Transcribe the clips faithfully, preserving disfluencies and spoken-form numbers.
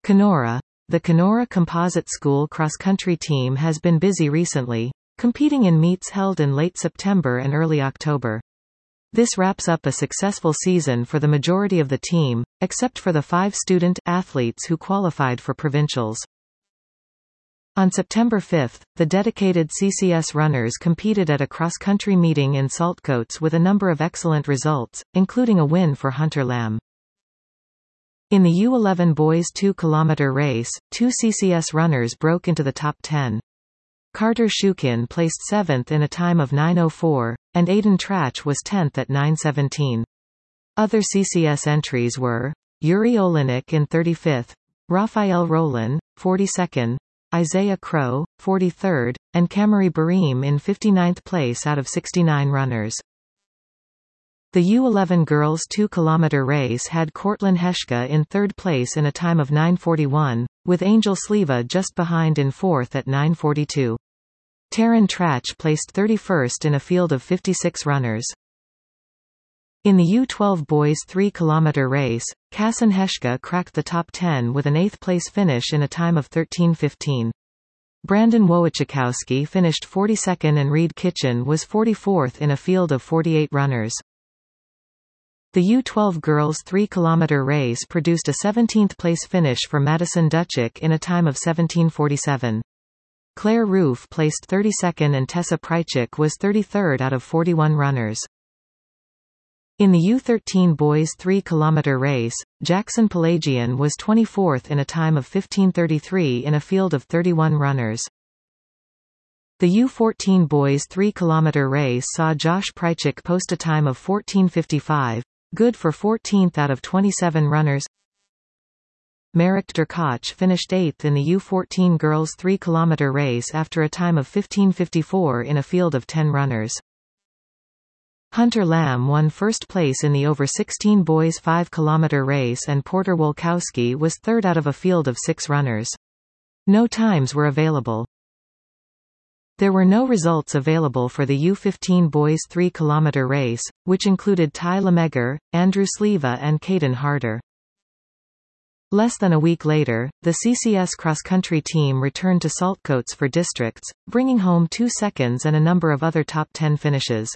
Kenora. The Kenora Composite School cross-country team has been busy recently, competing in meets held in late September and early October. This wraps up a successful season for the majority of the team, except for the five student athletes who qualified for provincials. On September fifth, the dedicated C C S runners competed at a cross-country meeting in Saltcoats with a number of excellent results, including a win for Hunter Lamb. In the U eleven boys two kilometer race, two C C S runners broke into the top ten. Carter Shukin placed seventh in a time of nine oh four, and Aidan Trach was tenth at nine seventeen. Other C C S entries were Yuri Olinik in thirty-fifth, Raphael Roland, forty-second, Isaiah Crow, forty-third, and Camry Barim in fifty-ninth place out of sixty-nine runners. The U eleven girls two kilometer race had Cortland Heshka in third place in a time of nine forty-one, with Angel Sleva just behind in fourth at nine forty-two. Taryn Trach placed thirty-first in a field of fifty-six runners. In the U twelve boys three kilometer race, Kassan Heshka cracked the top ten with an eighth place finish in a time of thirteen fifteen. Brandon Wojciechowski finished forty-second and Reed Kitchen was forty-fourth in a field of forty-eight runners. The U twelve girls three kilometer race produced a seventeenth place finish for Madison Duchik in a time of seventeen forty-seven. Claire Roof placed thirty-second and Tessa Prychik was thirty-third out of forty-one runners. In the U thirteen boys three kilometer race, Jackson Pelagian was twenty-fourth in a time of fifteen thirty-three in a field of thirty-one runners. The U fourteen boys three kilometer race saw Josh Prychik post a time of fourteen fifty-five, good for fourteenth out of twenty-seven runners. Marek Derkach finished eighth in the U fourteen girls three kilometer race after a time of fifteen fifty-four in a field of ten runners. Hunter Lamb won first place in the over sixteen boys five kilometer race and Porter Wolkowski was third out of a field of six runners. No times were available. There were no results available for the U fifteen boys three kilometer race, which included Ty Lemegger, Andrew Sleva and Caden Harder. Less than a week later, the C C S cross-country team returned to Saltcoats for districts, bringing home two seconds and a number of other top ten finishes.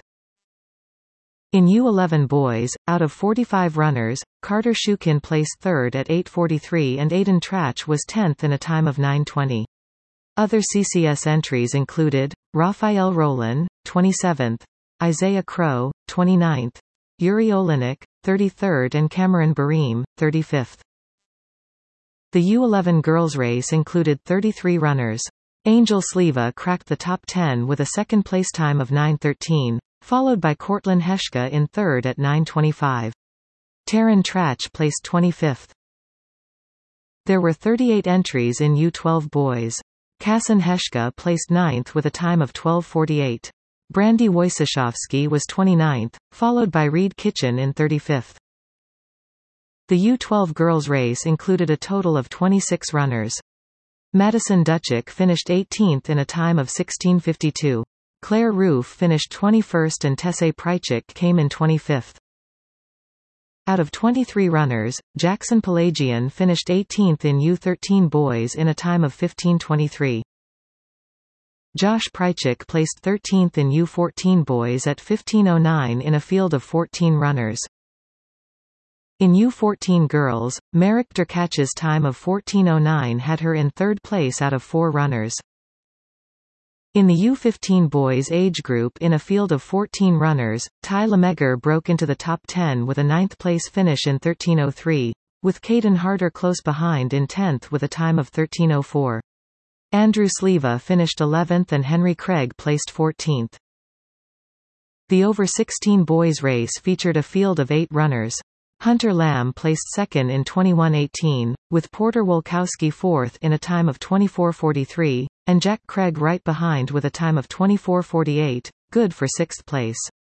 In U eleven boys, out of forty-five runners, Carter Shukin placed third at eight forty-three and Aidan Trach was tenth in a time of nine twenty. Other C C S entries included Raphael Roland, twenty-seventh, Isaiah Crow, twenty-ninth, Yuri Olinik, thirty-third and Cameron Barim, thirty-fifth. The U eleven girls race included thirty-three runners. Angel Sleva cracked the top ten with a second place time of nine thirteen, followed by Cortland Heshka in third at nine twenty-five. Taryn Trach placed twenty-fifth. There were thirty-eight entries in U twelve boys. Kassan Heshka placed ninth with a time of twelve forty-eight. Brandy Wojciechowski was twenty-ninth, followed by Reed Kitchen in thirty-fifth. The U twelve girls race included a total of twenty-six runners. Madison Duchik finished eighteenth in a time of sixteen fifty-two. Claire Roof finished twenty-first and Tessa Prychik came in twenty-fifth. Out of twenty-three runners, Jackson Pelagian finished eighteenth in U thirteen boys in a time of fifteen twenty-three. Josh Prychik placed thirteenth in U fourteen boys at fifteen oh nine in a field of fourteen runners. In U fourteen girls, Marek Derkach's time of fourteen oh nine had her in third place out of four runners. In the U fifteen boys age group in a field of fourteen runners, Ty Lemegger broke into the top ten with a ninth place finish in thirteen oh three, with Caden Harder close behind in tenth with a time of thirteen oh four. Andrew Sleva finished eleventh and Henry Craig placed fourteenth. The over sixteen boys race featured a field of eight runners. Hunter Lamb placed second in twenty-one eighteen, with Porter Wolkowski fourth in a time of twenty-four forty-three, and Jack Craig right behind with a time of twenty-four forty-eight, good for sixth place.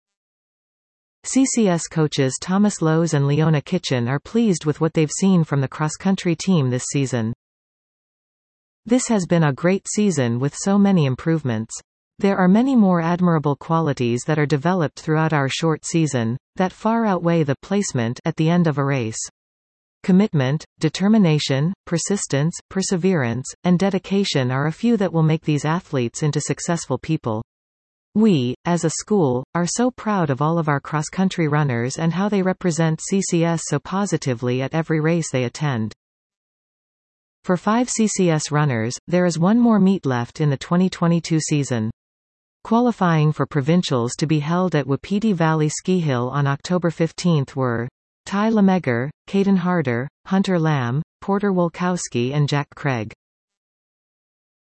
C C S coaches Thomas Lowes and Leona Kitchen are pleased with what they've seen from the cross-country team this season. This has been a great season with so many improvements. There are many more admirable qualities that are developed throughout our short season, that far outweigh the placement at the end of a race. Commitment, determination, persistence, perseverance, and dedication are a few that will make these athletes into successful people. We, as a school, are so proud of all of our cross-country runners and how they represent C C S so positively at every race they attend. For five C C S runners, there is one more meet left in the twenty twenty-two season. Qualifying for provincials to be held at Wapiti Valley Ski Hill on October fifteenth were Ty Lemegger, Caden Harder, Hunter Lamb, Porter Wolkowski and Jack Craig.